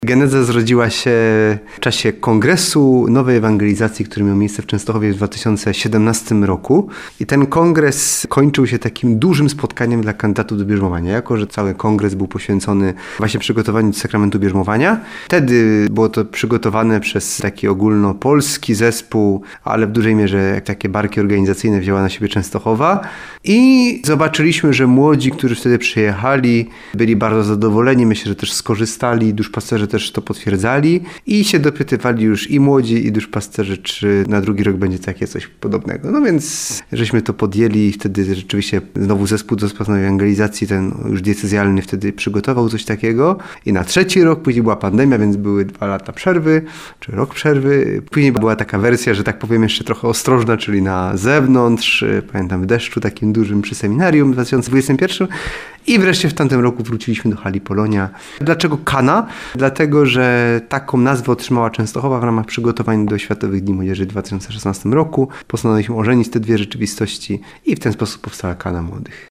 Geneza zrodziła się w czasie Kongresu Nowej Ewangelizacji, który miał miejsce w Częstochowie w 2017 roku. I ten kongres kończył się takim dużym spotkaniem dla kandydatów do bierzmowania. Jako że cały kongres był poświęcony właśnie przygotowaniu sakramentu bierzmowania. Wtedy było to przygotowane przez taki ogólnopolski zespół, ale w dużej mierze jak takie barki organizacyjne wzięła na siebie Częstochowa. I zobaczyliśmy, że młodzi, którzy wtedy przyjechali, byli bardzo zadowoleni. Myślę, że też skorzystali, duszpasterze też to potwierdzali i się dopytywali już i młodzi, i duszpasterzy, czy na drugi rok będzie takie coś podobnego. No więc żeśmy to podjęli i wtedy rzeczywiście znowu zespół do spraw ewangelizacji, ten już diecezjalny, wtedy przygotował coś takiego i na trzeci rok, później była pandemia, więc były 2 lata przerwy, czy rok przerwy. Później była taka wersja, że tak powiem jeszcze trochę ostrożna, czyli na zewnątrz, pamiętam w deszczu takim dużym przy seminarium w 2021 i wreszcie w tamtym roku wróciliśmy do hali Polonia. Dlaczego Kana? Dlatego, że taką nazwę otrzymała Częstochowa w ramach przygotowań do Światowych Dni Młodzieży w 2016 roku. Postanowiliśmy ożenić te dwie rzeczywistości i w ten sposób powstała Kana Młodych.